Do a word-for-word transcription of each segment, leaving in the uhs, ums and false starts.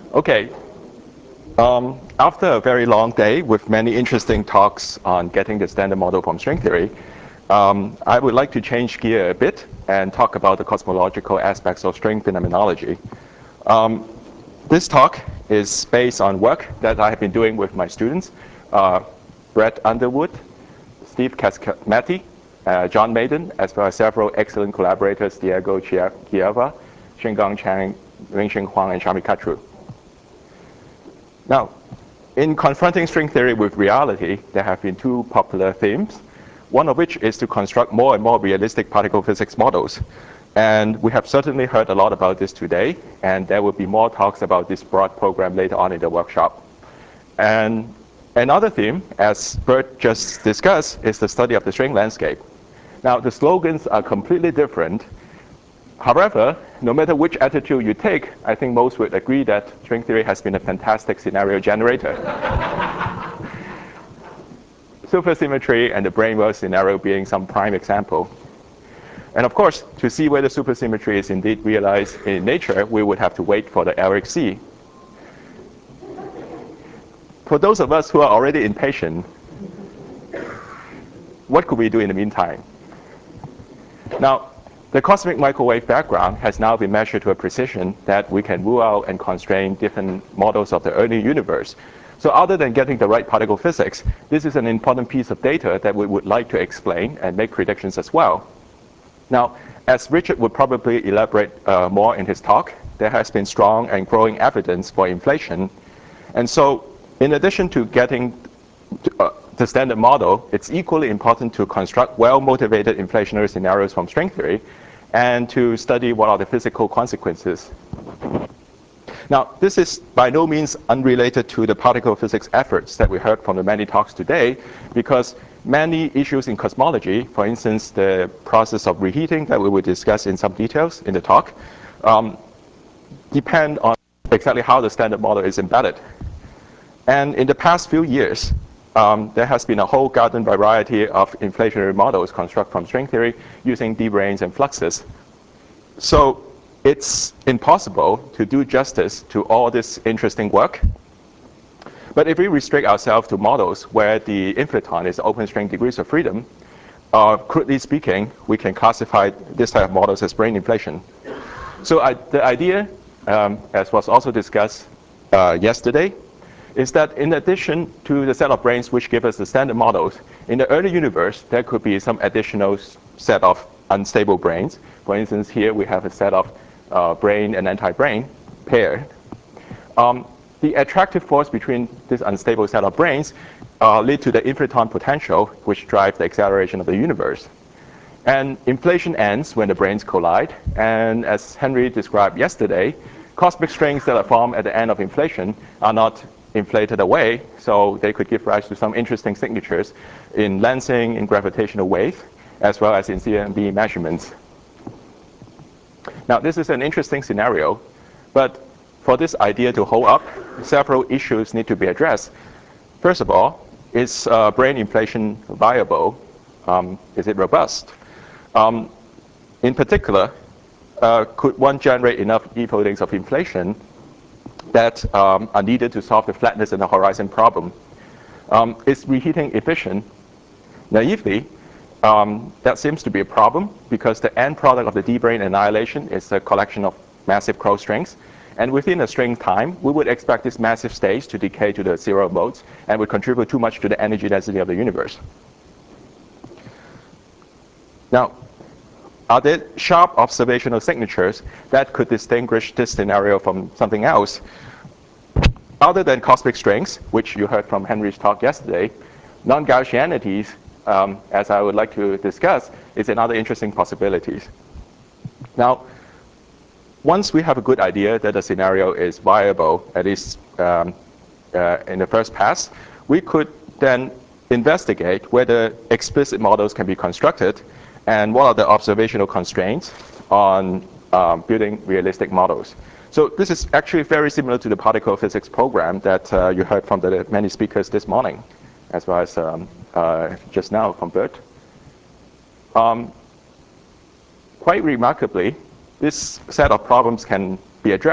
Okay. Um, after a very long day with many interesting talks on getting the standard model from string theory, um, I would like to change gear a bit and talk about the cosmological aspects of string phenomenology. Um, this talk is based on work that I have been doing with my students, uh, Brett Underwood, Steve Cascamatti, uh, John Maiden, as well as several excellent collaborators, Diego Chiava, Xingang Chang, Wenxing Huang, and Shami Katru. Now, in confronting string theory with reality, there have been two popular themes, one of which is to construct more and more realistic particle physics models. And we have certainly heard a lot about this today, and there will be more talks about this broad program later on in the workshop. And another theme, as Bert just discussed, is the study of the string landscape. Now, the slogans are completely different. However, no matter which attitude you take, I think most would agree that string theory has been a fantastic scenario generator. Supersymmetry and the brane world scenario being some prime example. And of course, to see whether supersymmetry is indeed realized in nature, we would have to wait for the L H C. For those of us who are already impatient, what could we do in the meantime? Now, the cosmic microwave background has now been measured to a precision that we can rule out and constrain different models of the early universe. So other than getting the right particle physics, this is an important piece of data that we would like to explain and make predictions as well. Now, as Richard would probably elaborate uh, more in his talk, there has been strong and growing evidence for inflation. And so in addition to getting to, uh, the standard model, it's equally important to construct well-motivated inflationary scenarios from string theory and to study what are the physical consequences. Now, this is by no means unrelated to the particle physics efforts that we heard from the many talks today, because many issues in cosmology, for instance, the process of reheating that we will discuss in some details in the talk, um, depend on exactly how the standard model is embedded. And in the past few years, Um, there has been a whole garden variety of inflationary models constructed from string theory using d-branes and fluxes. So it's impossible to do justice to all this interesting work. But if we restrict ourselves to models where the inflaton is open string degrees of freedom, uh, crudely speaking, we can classify this type of models as brane inflation. So I, the idea, um, as was also discussed uh, yesterday, is that in addition to the set of branes which give us the standard models, in the early universe, there could be some additional set of unstable branes. For instance, here we have a set of uh, brane and anti-brane paired. Um, the attractive force between this unstable set of branes uh, lead to the inflaton potential, which drives the acceleration of the universe. And inflation ends when the branes collide. And as Henry described yesterday, cosmic strings that are formed at the end of inflation are not inflated away, so they could give rise to some interesting signatures in lensing, in gravitational wave, as well as in C M B measurements. Now, this is an interesting scenario, but for this idea to hold up, several issues need to be addressed. First of all, is uh, brane inflation viable? Um, is it robust? Um, in particular, uh, could one generate enough e-foldings of inflation that um, are needed to solve the flatness in the horizon problem? Um, is reheating efficient? Naively, um, that seems to be a problem because the end product of the d-brane annihilation is a collection of massive Crow strings. And within a string time, we would expect this massive stage to decay to the zero modes and would contribute too much to the energy density of the universe. Now, are there sharp observational signatures that could distinguish this scenario from something else? Other than cosmic strings, which you heard from Henry's talk yesterday, non-Gaussianities, um, as I would like to discuss, is another interesting possibility. Now, once we have a good idea that the scenario is viable, at least um, uh, in the first pass, we could then investigate whether explicit models can be constructed and what are the observational constraints on um, building realistic models. So this is actually very similar to the particle physics program that uh, you heard from the many speakers this morning, as well as um, uh, just now from Bert. Um, quite remarkably, this set of problems can be addressed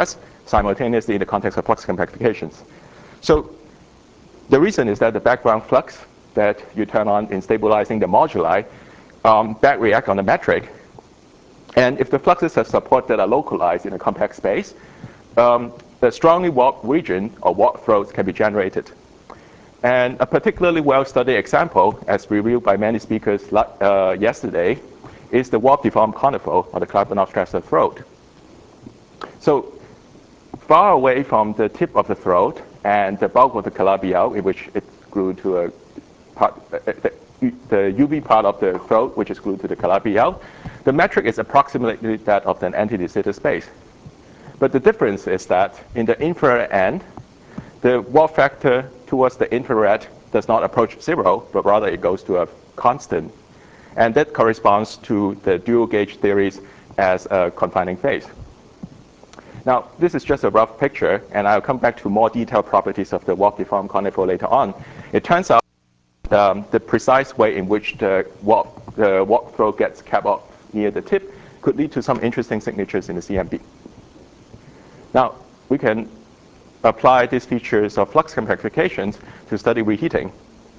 simultaneously in the context of flux compactifications. So the reason is that the background flux that you turn on in stabilizing the moduli um, back react on the metric. And if the fluxes have support that are localized in a compact space, um, the strongly warped region or warped throats can be generated. And a particularly well-studied example, as reviewed by many speakers uh, yesterday, is the warp-deformed conical or the Klabanov-Strasser throat. So far away from the tip of the throat and the bulk of the calabial, in which it's glued to a part, uh, the, the U V part of the throat, which is glued to the calabial, the metric is approximately that of an anti-de Sitter space. But the difference is that in the infrared end, the warp factor towards the infrared does not approach zero, but rather it goes to a constant. And that corresponds to the dual gauge theories as a confining phase. Now, this is just a rough picture, and I'll come back to more detailed properties of the warp-deformed conical later on. It turns out um, the precise way in which the warp, the warp throat gets capped off near the tip could lead to some interesting signatures in the C M P. Now, we can apply these features of flux compactifications to study reheating.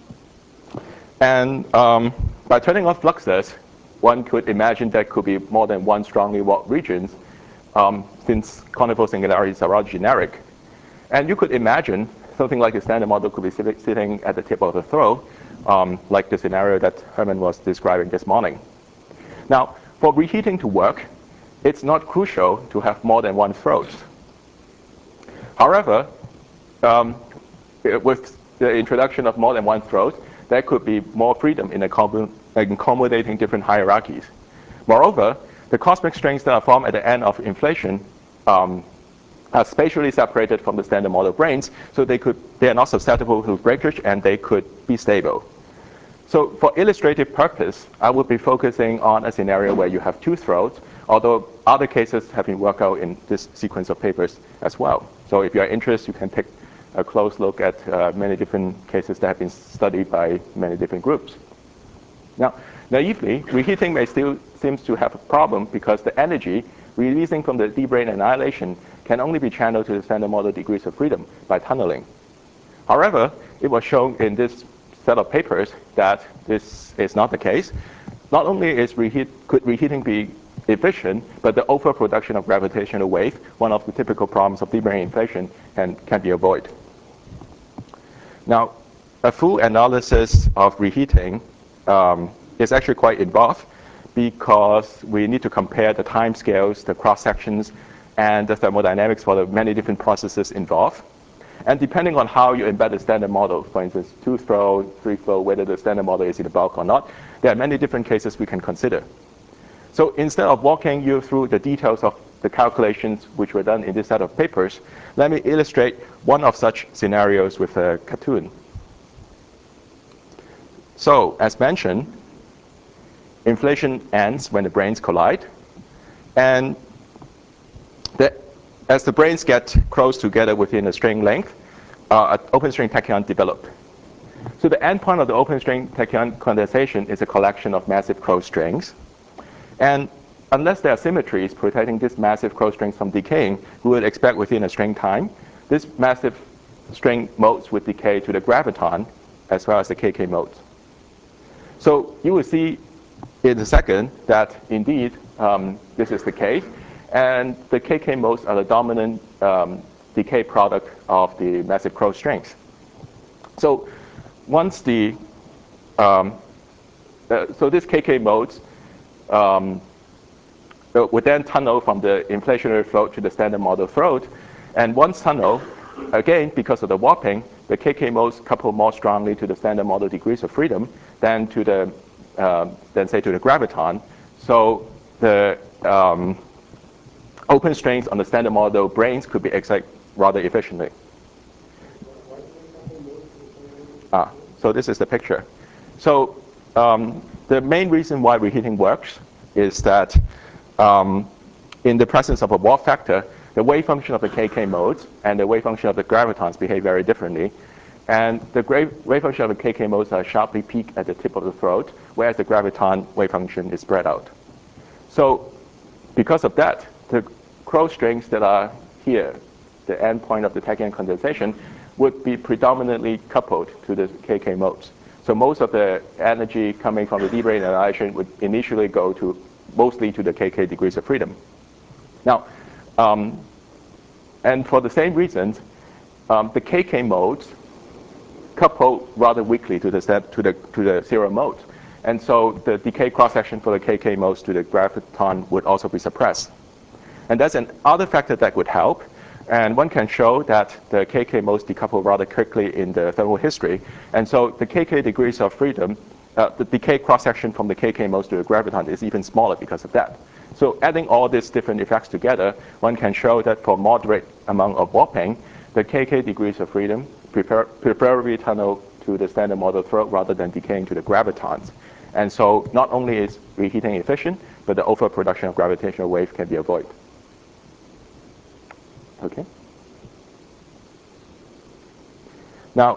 And um, by turning off fluxes, one could imagine there could be more than one strongly warped regions, um, since conical singularities are rather generic. And you could imagine something like a standard model could be sitting at the tip of the throat, um, like the scenario that Herman was describing this morning. Now, for reheating to work, it's not crucial to have more than one throat. However, um, with the introduction of more than one throat, there could be more freedom in accommodating different hierarchies. Moreover, the cosmic strings that are formed at the end of inflation um, are spatially separated from the standard model branes, so they could they are not susceptible to breakage and they could be stable. So for illustrative purpose, I would be focusing on a scenario where you have two throats, although other cases have been worked out in this sequence of papers as well. So if you are interested, you can take a close look at uh, many different cases that have been studied by many different groups. Now, naively, reheating may still seems to have a problem because the energy releasing from the d-brane annihilation can only be channeled to the standard model degrees of freedom by tunneling. However, it was shown in this set of papers that this is not the case. Not only is reheat, could reheating be efficient, but the overproduction of gravitational wave, one of the typical problems of d-brane inflation, can, can be avoided. Now, a full analysis of reheating um, is actually quite involved because we need to compare the time scales, the cross sections, and the thermodynamics for the many different processes involved. And depending on how you embed the standard model, for instance, two flow, three flow, whether the standard model is in the bulk or not, there are many different cases we can consider. So instead of walking you through the details of the calculations which were done in this set of papers, let me illustrate one of such scenarios with a cartoon. So as mentioned, inflation ends when the branes collide. And the, as the branes get close together within a string length, uh, an open string tachyon developed. So the endpoint of the open string tachyon condensation is a collection of massive closed strings. And unless there are symmetries protecting these massive closed strings from decaying, we would expect within a string time, this massive string modes would decay to the graviton as well as the K K modes. So you will see in a second that indeed um, this is the case. And the K K modes are the dominant um, decay product of the massive closed strings. So once the, um, uh, so this K K modes um, would then tunnel from the inflationary float to the standard model throat. And once tunnel, again, because of the warping, the K K modes couple more strongly to the standard model degrees of freedom than to the, uh, than say to the graviton. So the um, open strings on the standard model branes could be excited rather efficiently. Ah, so this is the picture. So um, the main reason why reheating works is that um, in the presence of a warp factor, the wave function of the K K modes and the wave function of the gravitons behave very differently. And the wave function of the K K modes are sharply peaked at the tip of the throat, whereas the graviton wave function is spread out. So because of that, the closed strings that are here the endpoint of the tachyon condensation, would be predominantly coupled to the K K modes. So most of the energy coming from the d-brane annihilation would initially go to mostly to the K K degrees of freedom. Now, um, and for the same reasons, um, the K K modes couple rather weakly to the, to the, to the zero modes. And so the decay cross-section for the K K modes to the graviton would also be suppressed. And that's another factor that would help. And one can show that the K K modes decouple rather quickly in the thermal history. And so the K K degrees of freedom, uh, the decay cross-section from the K K modes to the graviton is even smaller because of that. So adding all these different effects together, one can show that for moderate amount of warping, the K K degrees of freedom prefer preferably tunnel to the standard model throat rather than decaying to the gravitons. And so not only is reheating efficient, but the overproduction of gravitational wave can be avoided. Okay. Now,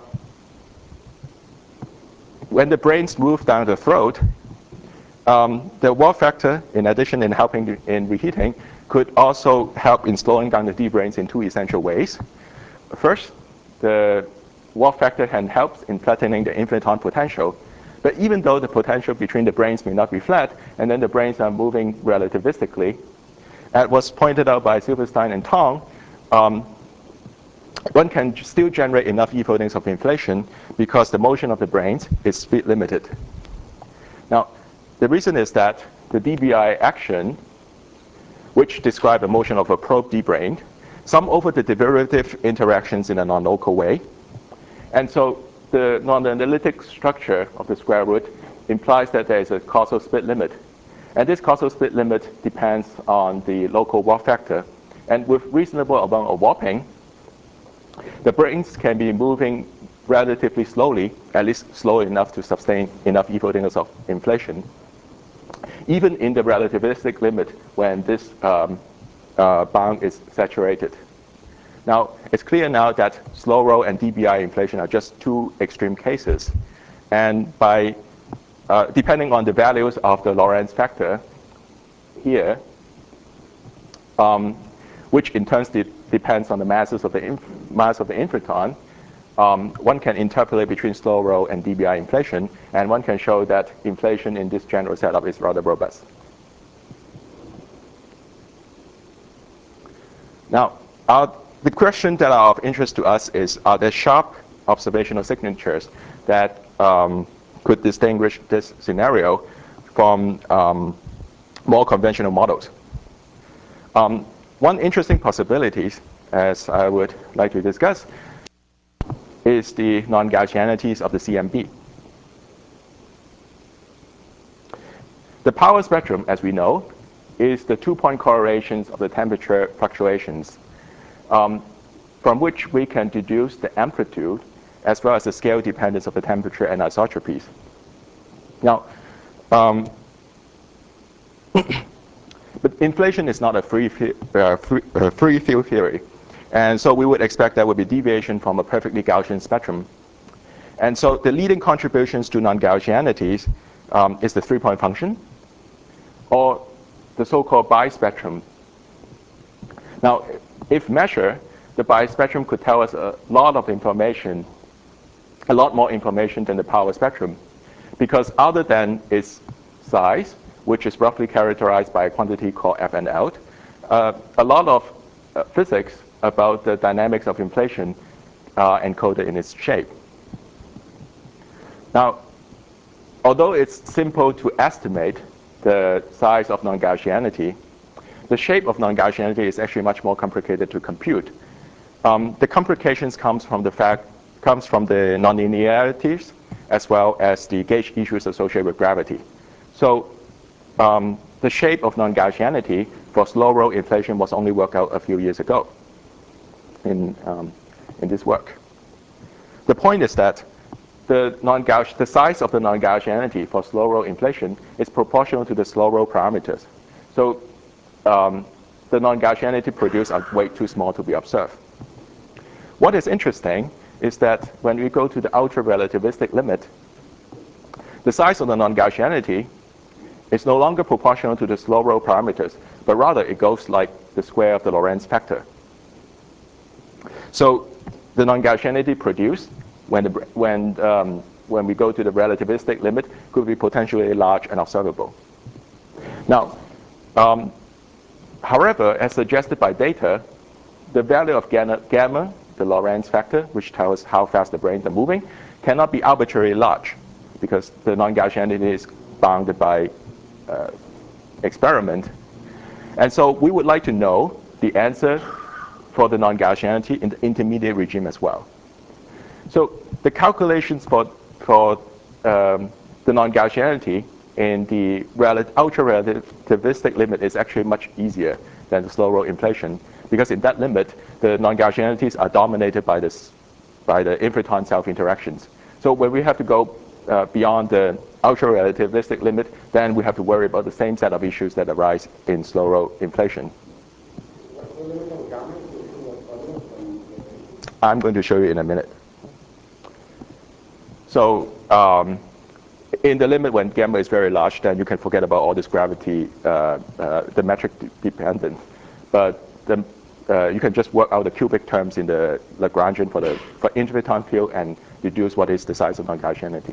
when the branes move down the throat, um, the warp factor, in addition in helping in reheating, could also help in slowing down the d-branes in two essential ways. First, the warp factor can help in flattening the inflaton potential. But even though the potential between the branes may not be flat, and then the branes are moving relativistically, as was pointed out by Silverstein and Tong, um, one can still generate enough e-photons of inflation because the motion of the branes is speed limited. Now, the reason is that the D B I action, which describe the motion of a probe d-brane, sum over the derivative interactions in a non-local way. And so the non-analytic structure of the square root implies that there is a causal split limit. And this causal split limit depends on the local warp factor. And with reasonable amount of warping, the branes can be moving relatively slowly, at least slow enough to sustain enough e-photons of inflation, even in the relativistic limit when this um, uh, bound is saturated. Now, it's clear now that slow roll and D B I inflation are just two extreme cases. And by, uh, depending on the values of the Lorentz factor here, um, which in turn de depends on the masses of the mass of the inflaton, um, one can interpolate between slow roll and D B I inflation, and one can show that inflation in this general setup is rather robust. Now, our the question that are of interest to us is, are there sharp observational signatures that um, could distinguish this scenario from um, more conventional models? Um, one interesting possibility, as I would like to discuss, is the non-Gaussianities of the C M B. The power spectrum, as we know, is the two-point correlations of the temperature fluctuations, Um, from which we can deduce the amplitude as well as the scale dependence of the temperature and isotropies. Now, um, but inflation is not a free, uh, free, uh, free field theory. And so we would expect there would be deviation from a perfectly Gaussian spectrum. And so the leading contributions to non-Gaussianities um, is the three-point function, or the so-called bispectrum. Now, if measured, the bispectrum could tell us a lot of information, a lot more information than the power spectrum, because other than its size, which is roughly characterized by a quantity called F N out, uh, a lot of uh, physics about the dynamics of inflation are encoded in its shape. Now, although it's simple to estimate the size of non-Gaussianity, the shape of non-Gaussianity is actually much more complicated to compute. Um, the complications comes from the fact comes from the nonlinearities as well as the gauge issues associated with gravity. So um, the shape of non-Gaussianity for slow roll inflation was only worked out a few years ago in um, in this work. The point is that the non-Gauss the size of the non-Gaussianity for slow roll inflation is proportional to the slow roll parameters. So Um, the non-Gaussianity produced are way too small to be observed. What is interesting is that when we go to the ultra-relativistic limit, the size of the non-Gaussianity is no longer proportional to the slow roll parameters, but rather it goes like the square of the Lorentz factor. So the non-Gaussianity produced when, the, when, um, when we go to the relativistic limit could be potentially large and observable. Now, um, however, as suggested by data, the value of gamma, gamma, the Lorentz factor, which tells how fast the brains are moving, cannot be arbitrarily large because the non-Gaussianity is bounded by uh, experiment. And so we would like to know the answer for the non-Gaussianity in the intermediate regime as well. So the calculations for, for um, the non-Gaussianity in the ultra-relativistic limit is actually much easier than the slow roll inflation, because in that limit, the non-Gaussianities are dominated by, this, by the infraton self-interactions. So when we have to go uh, beyond the ultra-relativistic limit, then we have to worry about the same set of issues that arise in slow roll inflation. I'm going to show you in a minute. So um, in the limit when gamma is very large, then you can forget about all this gravity, uh, uh, the metric dependence. But the, uh, you can just work out the cubic terms in the Lagrangian for the for infraton field and deduce what is the size of non-Gaussianity.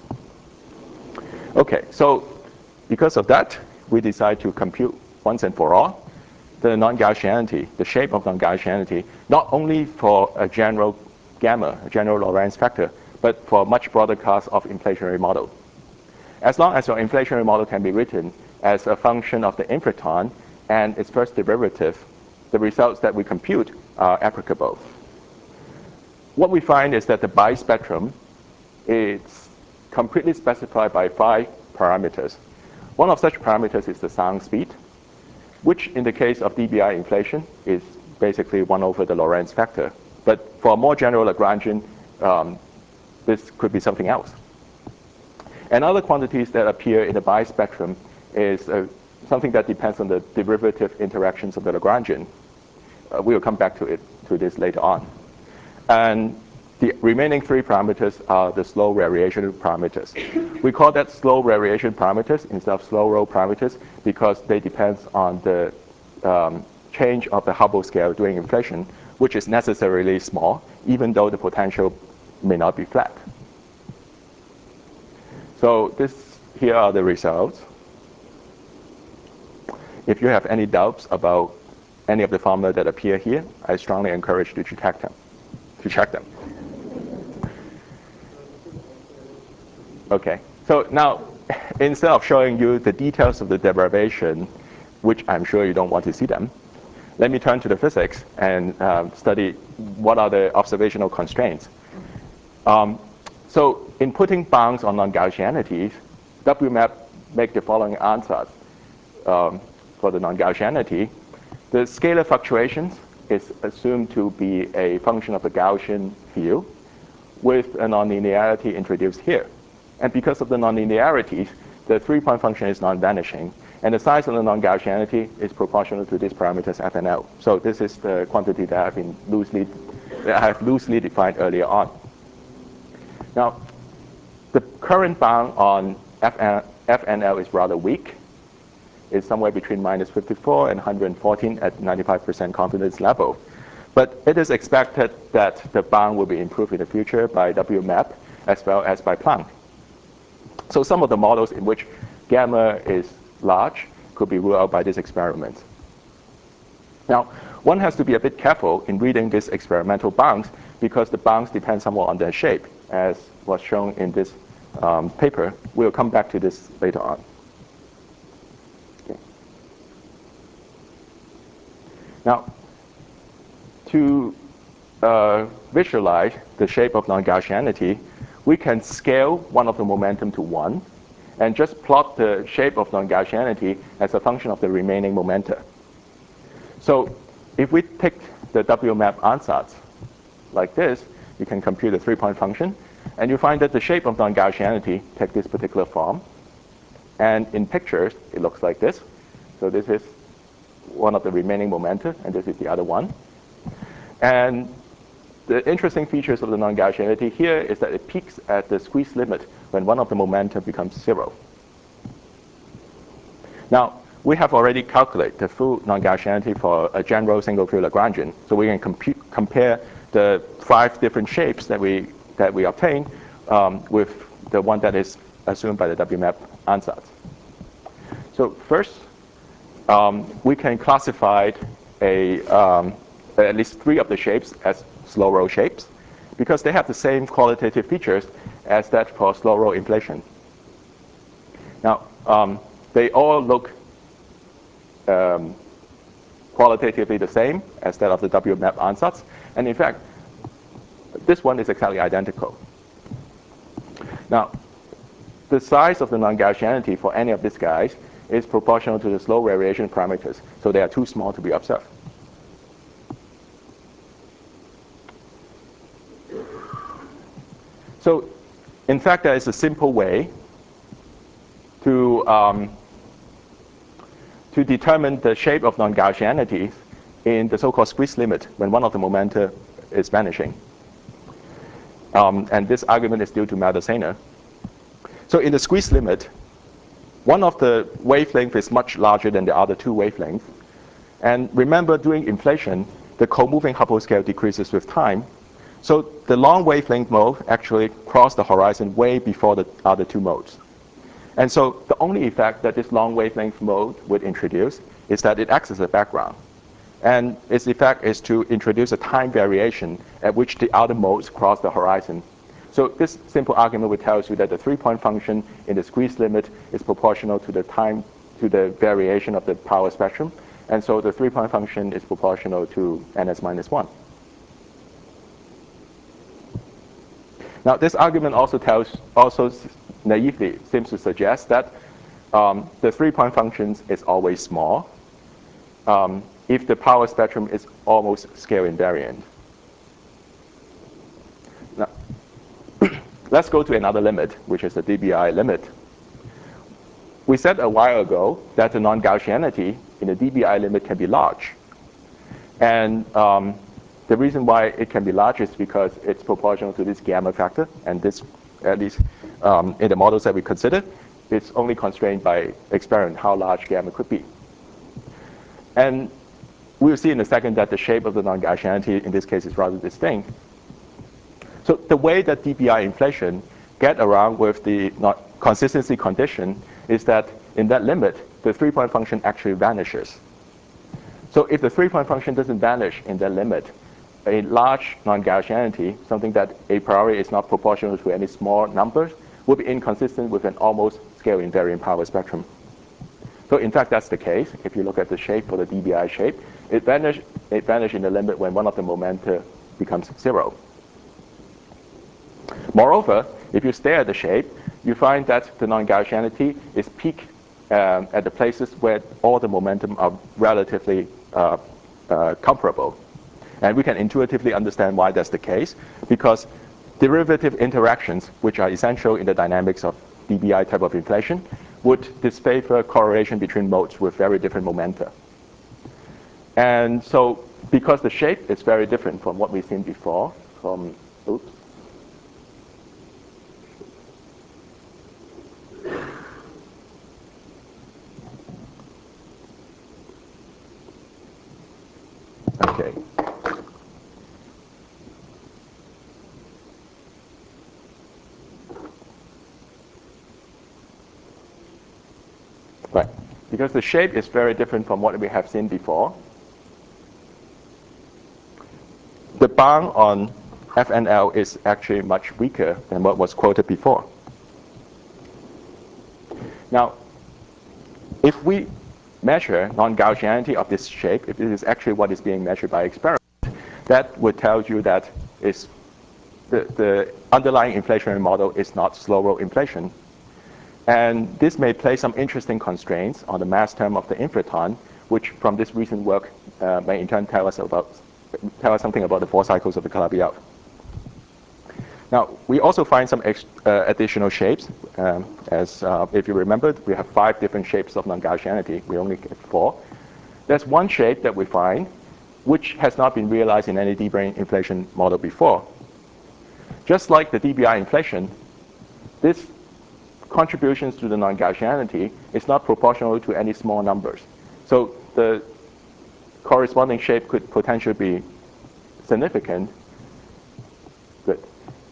Okay, so because of that, we decide to compute once and for all the non-Gaussianity, the shape of non-Gaussianity, not only for a general gamma, a general Lorentz factor, but for a much broader class of inflationary model. As long as your inflationary model can be written as a function of the infraton and its first derivative, the results that we compute are applicable. What we find is that the bispectrum is completely specified by five parameters. One of such parameters is the sound speed, which in the case of D B I inflation is basically one over the Lorentz factor. But for a more general Lagrangian, um, this could be something else. And other quantities that appear in the bispectrum is uh, something that depends on the derivative interactions of the Lagrangian. Uh, we will come back to it to this later on. And the remaining three parameters are the slow variation parameters. We call that slow variation parameters instead of slow roll parameters because they depend on the um, change of the Hubble scale during inflation, which is necessarily small, even though the potential may not be flat. So this, here are the results. If you have any doubts about any of the formula that appear here, I strongly encourage you to check them. To check them. Okay, so now instead of showing you the details of the derivation, which I'm sure you don't want to see them, let me turn to the physics and um, study what are the observational constraints. Um, so in putting bounds on non-Gaussianities, W map make the following answers um, for the non-Gaussianity. The scalar fluctuations is assumed to be a function of the Gaussian field with a nonlinearity introduced here. And because of the nonlinearities, the three-point function is non-vanishing. And the size of the non-Gaussianity is proportional to these parameters F and L. So this is the quantity that I've been loosely, that I have loosely defined earlier on. Now, the current bound on F and L is rather weak. It's somewhere between minus fifty-four and one hundred fourteen at ninety-five percent confidence level. But it is expected that the bound will be improved in the future by W map as well as by Planck. So some of the models in which gamma is large could be ruled out by this experiment. Now, one has to be a bit careful in reading these experimental bounds because the bounds depend somewhat on their shape, as was shown in this um, paper. We'll come back to this later on. Okay. Now, to uh, visualize the shape of non-Gaussianity, we can scale one of the momentum to one and just plot the shape of non-Gaussianity as a function of the remaining momenta. So if we take the W map ansatz like this, you can compute the three-point function, and you find that the shape of non-Gaussianity takes this particular form. And in pictures, it looks like this. So this is one of the remaining momenta, and this is the other one. And the interesting features of the non-Gaussianity here is that it peaks at the squeeze limit when one of the momenta becomes zero. Now, we have already calculated the full non-Gaussianity for a general single field Lagrangian, so we can compute, compare the five different shapes that we, that we obtain um, with the one that is assumed by the W map ansatz. So first, um, we can classify a, um, at least three of the shapes as slow roll shapes because they have the same qualitative features as that for slow roll inflation. Now, um, they all look um, qualitatively the same as that of the W map ansatz, and in fact, this one is exactly identical. Now, the size of the non-Gaussianity for any of these guys is proportional to the slow variation parameters, so they are too small to be observed. So, in fact, there is a simple way to, um, to determine the shape of non-Gaussianities in the so-called squeeze limit when one of the momenta is vanishing. Um, and this argument is due to Melder-Sainer. So in the squeeze limit, one of the wavelengths is much larger than the other two wavelengths. And remember, during inflation, the co-moving Hubble scale decreases with time. So the long wavelength mode actually crossed the horizon way before the other two modes. And so the only effect that this long wavelength mode would introduce is that it acts as a background. And its effect is to introduce a time variation at which the other modes cross the horizon. So this simple argument would tell you that the three-point function in the squeeze limit is proportional to the time, to the variation of the power spectrum. And so the three-point function is proportional to ns minus one. Now this argument also tells, also naively seems to suggest that um, the three-point functions is always small um, if the power spectrum is almost scale invariant. Now, let's go to another limit, which is the D B I limit. We said a while ago that the non-Gaussianity in the D B I limit can be large. And um, the reason why it can be large is because it's proportional to this gamma factor, and this, at least um, in the models that we consider, it's only constrained by experiment how large gamma could be. And we'll see in a second that the shape of the non-Gaussianity in this case is rather distinct. So the way that D B I inflation get around with the consistency condition is that in that limit, the three-point function actually vanishes. So if the three-point function doesn't vanish in that limit, a large non-Gaussianity, something that a priori is not proportional to any small numbers, will be inconsistent with an almost scale invariant power spectrum. So in fact, that's the case. If you look at the shape for the D B I shape, it vanishes it vanish in the limit when one of the momenta becomes zero. Moreover, if you stare at the shape, you find that the non-Gaussianity is peak um, at the places where all the momentum are relatively uh, uh, comparable. And we can intuitively understand why that's the case, because derivative interactions, which are essential in the dynamics of D B I type of inflation, would disfavor correlation between modes with very different momenta. And so because the shape is very different from what we've seen before, from, oops, okay. Right. Because the shape is very different from what we have seen before, the bound on F N L is actually much weaker than what was quoted before. Now, if we measure non-Gaussianity of this shape, if this is actually what is being measured by experiment, that would tell you that is the, the underlying inflationary model is not slow roll inflation. And this may place some interesting constraints on the mass term of the inflaton, which from this recent work uh, may in turn tell us about tell us something about the four cycles of the Calabi-Yau. Now, we also find some ex uh, additional shapes. Um, as uh, if you remembered, we have five different shapes of non-Gaussianity. We only get four. There's one shape that we find which has not been realized in any D-brane inflation model before. Just like the D B I inflation, this contributions to the non-Gaussianity is not proportional to any small numbers. So the corresponding shape could potentially be significant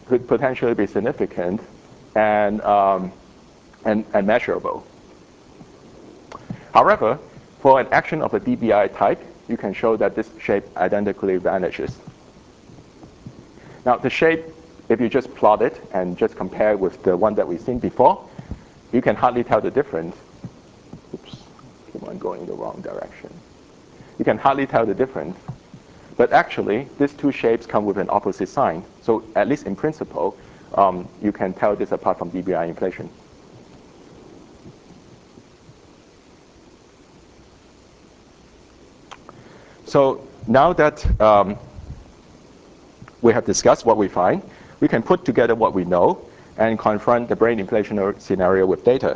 could potentially be significant and, um, and, and measurable. However, for an action of a D B I type, you can show that this shape identically vanishes. Now, the shape, if you just plot it and just compare it with the one that we've seen before, you can hardly tell the difference. Oops, keep on going in the wrong direction. You can hardly tell the difference. But actually, these two shapes come with an opposite sign. So at least in principle, um, you can tell this apart from D B I inflation. So now that um, we have discussed what we find, we can put together what we know and confront the brane inflationary scenario with data.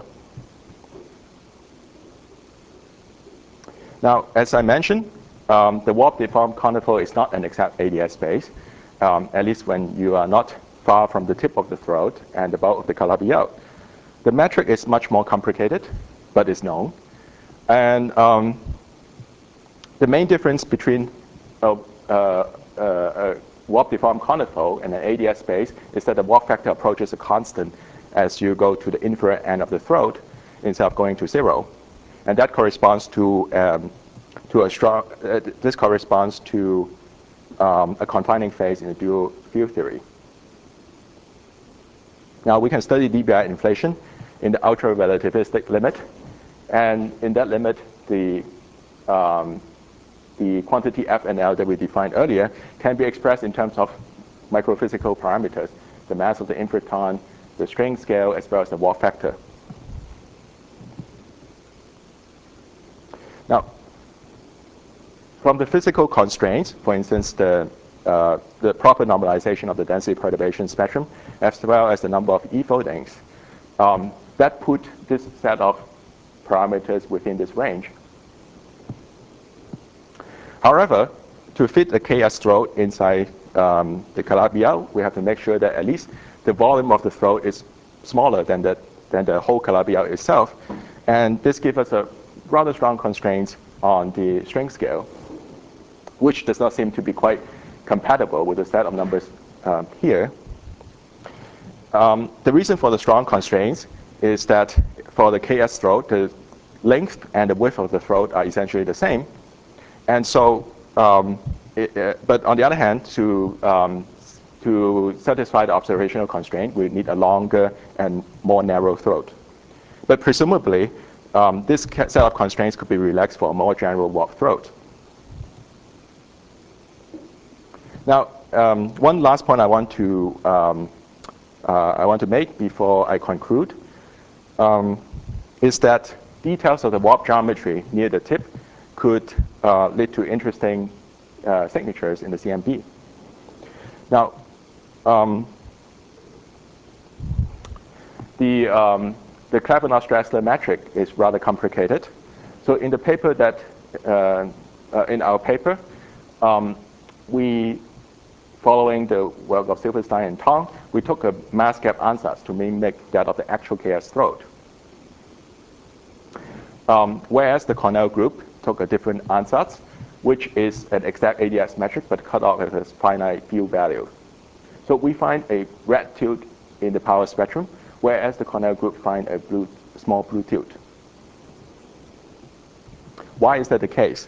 Now, as I mentioned, um, the warp-deformed conical is not an exact A D S space, um, at least when you are not far from the tip of the throat and the bulk of the Calabi out. The metric is much more complicated, but is known. And um, the main difference between a, uh, uh, a warp-deformed conical and an A D S space is that the warp factor approaches a constant as you go to the infrared end of the throat instead of going to zero. And that corresponds to, um, to a strong, uh, this corresponds to um, a confining phase in the dual field theory. Now we can study D B I inflation in the ultra-relativistic limit. And in that limit, the um, the quantity F and L that we defined earlier can be expressed in terms of microphysical parameters, the mass of the infraton, the strain scale, as well as the warp factor. Now, from the physical constraints, for instance, the, uh, the proper normalization of the density perturbation spectrum, as well as the number of E-foldings, um, that put this set of parameters within this range. However, to fit a K S throat inside um, the Calabi out, we have to make sure that at least the volume of the throat is smaller than the, than the whole Calabi out itself. And this gives us a rather strong constraints on the strain scale, which does not seem to be quite compatible with the set of numbers um, here. Um, the reason for the strong constraints is that for the K S throat, the length and the width of the throat are essentially the same. And so, um, it, uh, but on the other hand, to, um, to satisfy the observational constraint, we need a longer and more narrow throat. But presumably, um, this set of constraints could be relaxed for a more general warp throat. Now, um, one last point I want to, um, uh, I want to make before I conclude um, is that details of the warp geometry near the tip could uh, lead to interesting uh, signatures in the C M B. Now, um, the, um, the Clapeyron-Stressler metric is rather complicated. So in the paper that, uh, uh, in our paper, um, we, following the work of Silverstein and Tong, we took a mass gap ansatz to mimic that of the actual K S throat. Um, whereas the Cornell group took a different ansatz, which is an exact A D S metric, but cut off at a finite field value. So we find a red tilt in the power spectrum, whereas the Cornell group find a blue, small blue tilt. Why is that the case?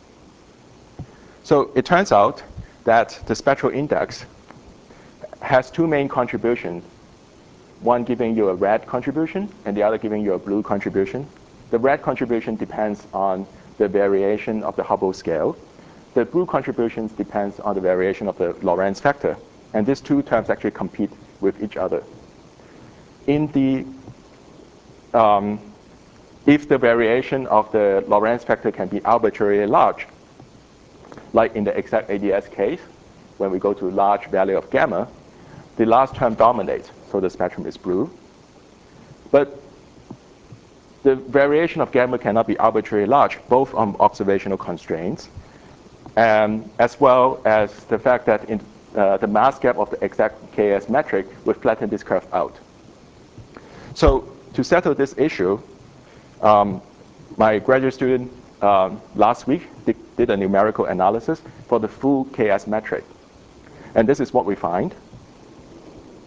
So it turns out that the spectral index has two main contributions, one giving you a red contribution and the other giving you a blue contribution. The red contribution depends on the variation of the Hubble scale. The blue contributions depends on the variation of the Lorentz factor. And these two terms actually compete with each other. In the, um, if the variation of the Lorentz factor can be arbitrarily large, like in the exact A D S case, when we go to large value of gamma, the last term dominates, so the spectrum is blue. But the variation of gamma cannot be arbitrarily large, both on observational constraints, and as well as the fact that in, uh, the mass gap of the exact K S metric would flatten this curve out. So to settle this issue, um, my graduate student um, last week did, did a numerical analysis for the full K S metric. And this is what we find.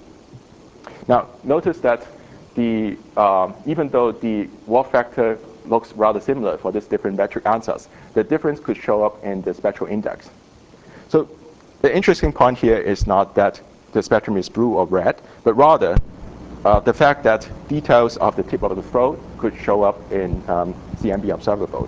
Now, notice that the, um, even though the warp factor looks rather similar for these different metric answers, the difference could show up in the spectral index. So the interesting point here is not that the spectrum is blue or red, but rather uh, the fact that details of the tip of the throat could show up in um, C M B observables.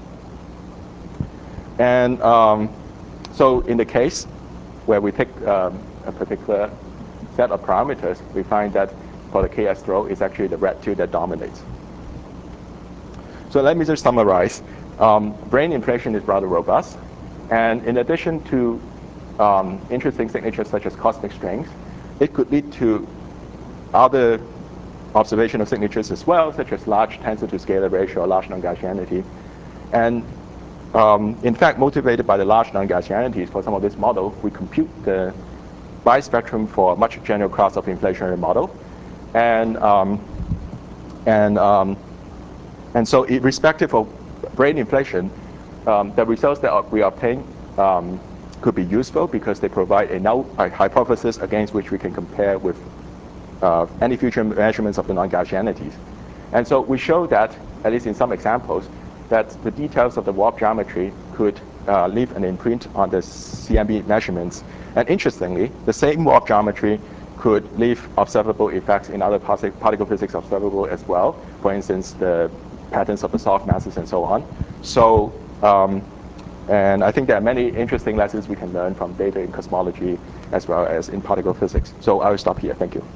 And um, so in the case where we take um, a particular set of parameters, we find that for the K S throat, it's actually the red tube that dominates. So let me just summarize. Um, brain inflation is rather robust. And in addition to um, interesting signatures such as cosmic strings, it could lead to other observational signatures as well, such as large tensor to scalar ratio or large non-Gaussianity. And um, in fact, motivated by the large non-Gaussianities for some of this model, we compute the bispectrum for a much general class of inflationary model. And, um, and, um, and so irrespective of brain inflation, um, the results that we obtain um, could be useful because they provide a null a hypothesis against which we can compare with uh, any future measurements of the non-Gaussianities. And so we show that, at least in some examples, that the details of the warp geometry could uh, leave an imprint on the C M B measurements. And interestingly, the same warp geometry could leave observable effects in other particle physics observable as well. For instance, the patterns of the soft masses and so on. So, um, and I think there are many interesting lessons we can learn from data in cosmology as well as in particle physics. So I will stop here. Thank you.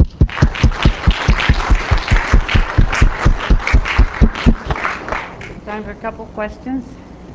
Time for a couple questions.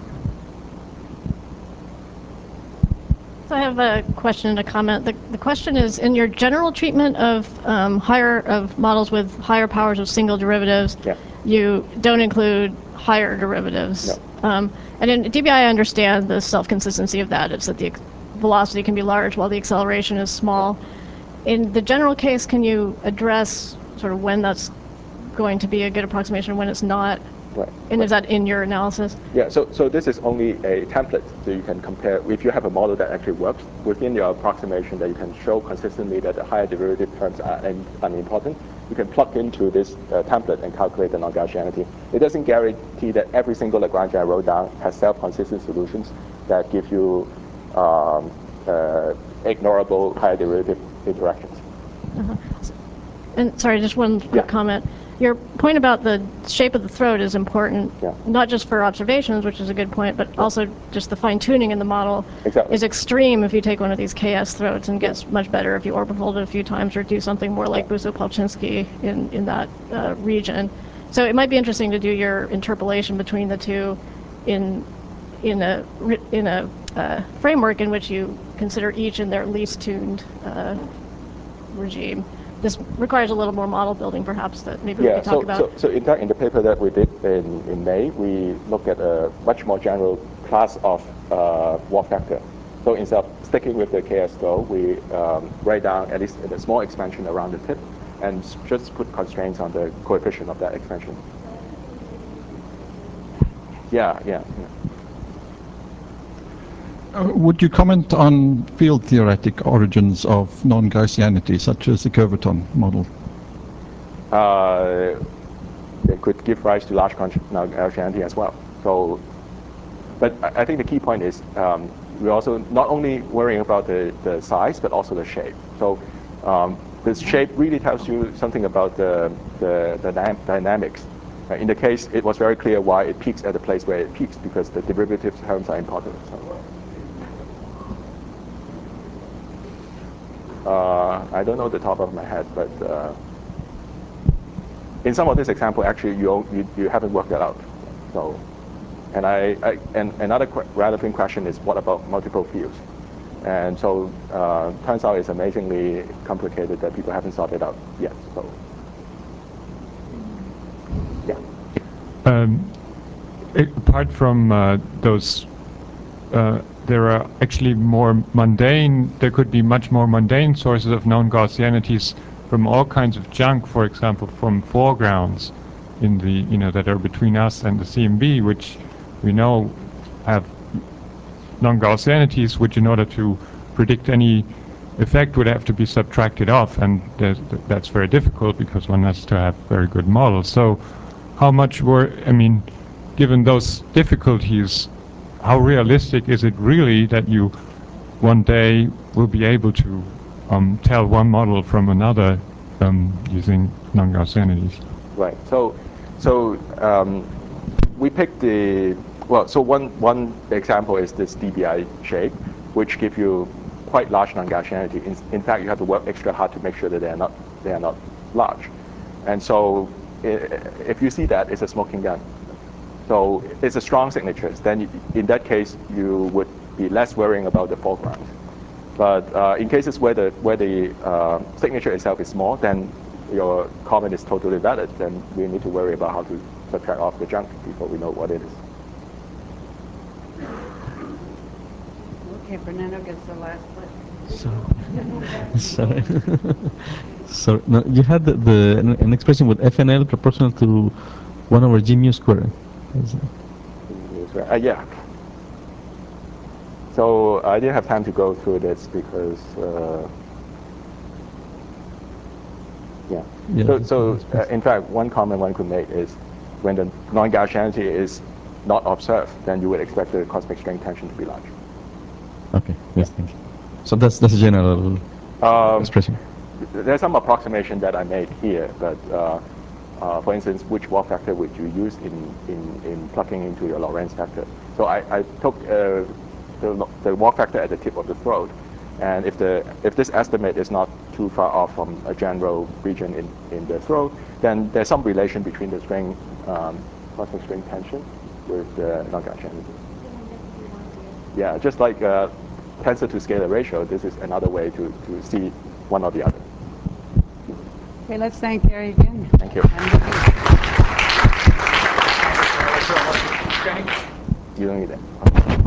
So I have a question and a comment. The, the question is, in your general treatment of um, higher of models with higher powers of single derivatives, Yeah. you don't include higher derivatives. No. Um, and in D B I, I understand the self-consistency of that. It's that the velocity can be large while the acceleration is small. In the general case, can you address sort of when that's going to be a good approximation and when it's not? Right. And right. is that in your analysis? Yeah, so, so this is only a template, so you can compare. If you have a model that actually works within your approximation, that you can show consistently that the higher derivative terms are un unimportant, you can plug into this uh, template and calculate the non-Gaussianity. It doesn't guarantee that every single Lagrangian I wrote down has self-consistent solutions that give you um, uh, ignorable higher derivative interactions. Uh-huh. And sorry, just one quick Yeah. comment. Your point about the shape of the throat is important, Yeah. not just for observations, which is a good point, but also just the fine-tuning in the model Exactly. is extreme if you take one of these K S throats, and gets much better if you orbifold it a few times or do something more like Yeah. Bousso-Polchinski in, in that uh, region. So it might be interesting to do your interpolation between the two in, in a, in a uh, framework in which you consider each in their least tuned uh, regime. This requires a little more model building, perhaps, that maybe Yeah, we could talk so, about. so, so in fact, in the paper that we did in, in May, we looked at a much more general class of uh, warp factor. So instead of sticking with the K S though, we um, write down at least a small expansion around the tip and just put constraints on the coefficient of that expansion. Yeah, yeah. yeah. Uh, would you comment on field theoretic origins of non-Gaussianity, such as the Curvaton model? Uh, they could give rise to large non-Gaussianity as well. So, but I think the key point is um, we're also not only worrying about the, the size, but also the shape. So um, this shape really tells you something about the, the, the dynamics. Uh, in the case, it was very clear why it peaks at the place where it peaks, because the derivative terms are important. So, uh, I don't know the top of my head, but uh, in some of this example, actually, you, you, you haven't worked that out. So, and, I, I, and another qu relevant question is, what about multiple fields? And so, uh, turns out it's amazingly complicated that people haven't sorted out yet. So, yeah. Um, it, apart from uh, those, uh, there are actually more mundane, there could be much more mundane sources of known Gaussianities from all kinds of junk, for example, from foregrounds in the, you know, that are between us and the C M B, which we know have non-Gaussianities, which in order to predict any effect would have to be subtracted off, and that's very difficult because one has to have very good models. So how much were, I mean, given those difficulties, how realistic is it really that you one day will be able to um, tell one model from another um, using non-Gaussianities? Right. So, so um, we picked the, well, so one, one example is this D B I shape, which gives you quite large non-Gaussianity. In, in fact, you have to work extra hard to make sure that they are not, they are not large. And so if you see that, it's a smoking gun. So it's a strong signature. Then in that case, you would be less worrying about the foreground. But uh, in cases where the, where the uh, signature itself is small, then your comment is totally valid. Then we need to worry about how to subtract off the junk before we know what it is. Okay, Fernando gets the last clip. So, sorry. So no, you had the, the an, an expression with F N L proportional to one over G mu squared. Uh, yeah. So I didn't have time to go through this because, uh, yeah. yeah. So, so uh, in fact, one comment one could make is when the non-Gaussianity is not observed, then you would expect the cosmic string tension to be large. Okay. Yes. Thank you. So that's that's a general um, expression. There's some approximation that I made here, but uh, uh, for instance, which walk factor would you use in, in, in plugging into your Lorentz factor? So I, I took uh, the, the walk factor at the tip of the throat, and if the if this estimate is not too far off from a general region in, in the throat, then there's some relation between the string um, cosmic string tension with the non-Gaussianity. Yeah, just like uh, tensor to scalar ratio, this is another way to, to see one or the other. Okay, let's thank Gary again. Thank you. You don't need that.